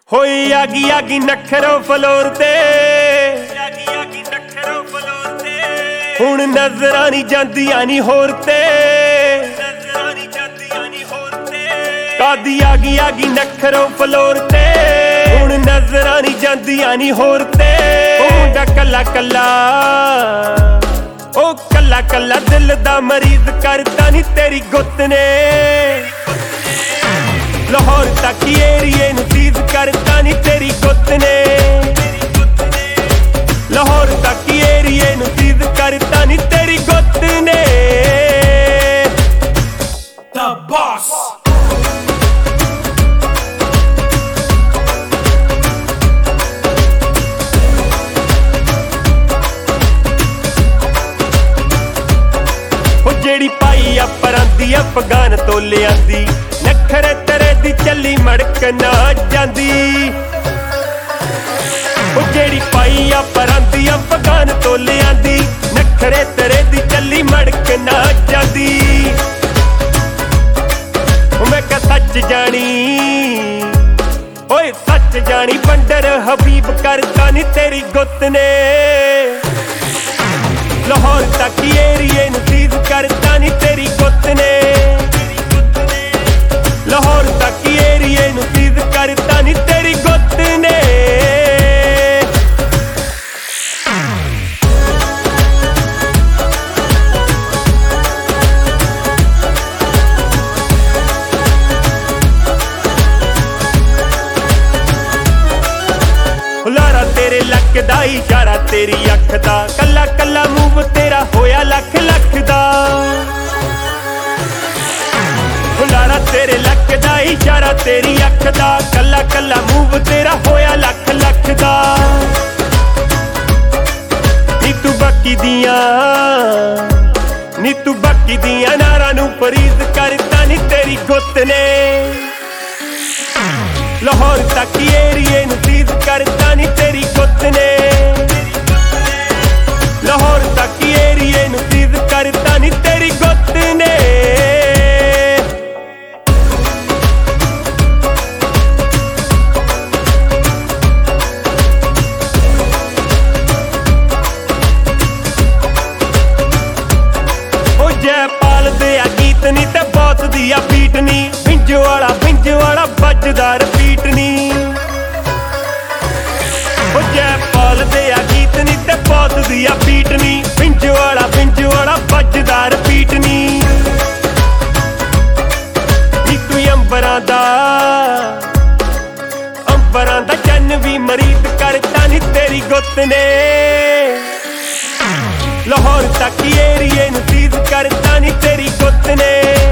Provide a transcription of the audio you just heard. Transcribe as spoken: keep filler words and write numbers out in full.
ਹੋਈ ਆਗੀ ਆਗੀ ਨਖਰੋ ਫਲੋਰ ਤੇ ਆਗੀ ਆਗੀ ਨਖਰੋ ਫਲੋਰ ਤੇ ਹੁਣ ਨਜ਼ਰਾਂ ਨਹੀਂ ਜਾਂਦੀਆਂ ਨੀ ਹੋਰ ਤੇ ਨਜ਼ਰਾਂ ਨਹੀਂ ਜਾਂਦੀਆਂ ਨੀ ਹੋਰ ਤੇ ਕਾਦੀ ਆਗੀ ਆਗੀ ਨਖਰੋ ਫਲੋਰ ਤੇ ਹੁਣ ਨਜ਼ਰਾਂ ਨਹੀਂ ਜਾਂਦੀਆਂ ਨੀ ਹੋਰ ਤੇ ਉਹ ਮੁੰਡਾ ਕੱਲਾ ਕੱਲਾ ਉਹ ਕੱਲਾ ਕੱਲਾ ਦਿਲ ਦਾ ਮਰੀਜ਼ ਕਰਦਾ ਨੀ ਤੇਰੀ ਗੁੱਤ ਨੇ ਲਾਹੌਰ ਤੱਕ ਏਰੀਏ ਨੂੰ ਸੀਜ਼ ਕਰਦਾ ਨੀ ਤੇਰੀ ਗੁੱਤ ਨੇ ਲਾਹੌਰ ਤੱਕ ਏਰੀਏ ਨੂੰ ਸੀਜ਼ ਕਰਦਾ ਨੀ ਤੇਰੀ ਗੁੱਤ ਨੇ The Boss ਉਹ ਜਿਹੜੀ ਪਾਈ ਆ ਪਰਾਂਦੀ ਅਫਗਾਨ ਤੋਂ ਲਿਆਂਦੀ ਨਖਰੇ ਤੇਰੇ ਦੀ ਚੱਲੀ ਮੜਕ ਨਾ ਜਾਂਦੀ ਉਹ ਜਿਹੜੀ ਪਾਈ ਆ ਪਰਾਂਦੀ ਅਫਗਾਨ ਤੋਂ ਲਿਆਂਦੀ ਨਖਰੇ ਤੇਰੇ ਦੀ ਚੱਲੀ ਮੜਕ ਨਾ ਜਾਂਦੀ ਉਹ ਮੈਂ ਕਹ ਸੱਚ ਜਾਣੀ ਓਏ ਸੱਚ ਜਾਣੀ ਬੰਡਰ ਹਬੀਬ ਕਰਦਾ ਨੀ ਤੇਰੀ ਗੁੱਤ ਨੇ ਲਾਹੌਰ ਤੱਕ ਏਰੀਏ ਨੂੰ ਸੀਜ਼ ਕਰਦਾ ਨੀ ਤੇਰੀ ਗੁੱਤ ਨੇ ਲਾਹੌਰ ਤੱਕ ਏਰੀਏ ਨੂੰ ਸੀਜ਼ ਕਰਦਾ ਨੀ ਤੇਰੀ ਗੁੱਤ ਨੇ ਹੁਲਾਰਾ ਤੇਰੇ ਲੱਕ ਦਾ ਇਸ਼ਾਰਾ ਤੇਰੀ ਅੱਖ ਦਾ ਕੱਲਾ ਕੱਲਾ ਮੂਵ ਤੇਰਾ ਹੋਇਆ ਲੱਖ ਲੱਖ ਦਾ ਹੁਲਾਰਾ ਤੇਰੇ ਲੱਕ ਦਾ ਇਸ਼ਾਰਾ ਤੇਰੀ ਅੱਖ ਦਾ ਕੱਲਾ ਕੱਲਾ ਮੂਵ ਤੇਰਾ ਹੋਇਆ ਲੱਖ ਲੱਖ ਦਾ ਨੀ ਤੂੰ ਬਾਕੀ ਦੀਆਂ ਨੀ ਤੂੰ ਬਾਕੀ ਦੀਆਂ ਨਾਰਾਂ ਨੂੰ ਫਰੀਜ਼ ਕਰਦਾ ਨੀ ਤੇਰੀ ਗੁੱਤ ਨੇ ਲਾਹੌਰ ਤੱਕ ਏਰੀਏ ਨੂੰ ਸੀਜ਼ ਕਰਦਾ ਨੀ ਤੇਰੀ ਗੁੱਤ ਨੇ ਲਾਹੌਰ ਤੱਕ ਏਰੀਏ ਨੂੰ ਸੀਜ਼ ਕਰਦਾ ਨੀ ਤੇਰੀ ਗੁੱਤ ਨੇ ਜੈਪਾਲ ਦੇ ਆ ਗੀਤ ਨੀ ਤੇ ਬੌਸ ਦੀ ਆ ਬੀਟ ਨੀ ਪਿੰਜ ਵਾਲਾ ਪਿੰਜ ਵਾਲਾ ਵੱਜਦਾ ਰਿਪੀਟ ਨੀ ਉਹ ਜੈਪਾਲ ਦੇ ਆ ਗੀਤ ਨੀ ਤੇ ਬੌਸ ਦੀ ਆ ਬੀਟ ਨੀ ਪਿੰਜ ਵਾਲਾ ਪਿੰਜ ਵਾਲਾ ਵੱਜਦਾ ਰਿਪੀਟ ਨੀ ਨੀ ਤੂੰ ਅੰਬਰਾਂ ਦਾ ਅੰਬਰਾਂ ਦਾ ਚੰਨ ਵੀ ਮਰੀਦ ਕਰਦਾ ਨੀ ਤੇਰੀ ਗੁੱਤ ਨੇ ਲਾਹੌਰ ਤੱਕ ਏਰੀਏ ਨੂੰ ਸੀਜ਼ ਕਰਦਾ ਨੀ ਤੇਰੀ ਗੁੱਤ ਨੇ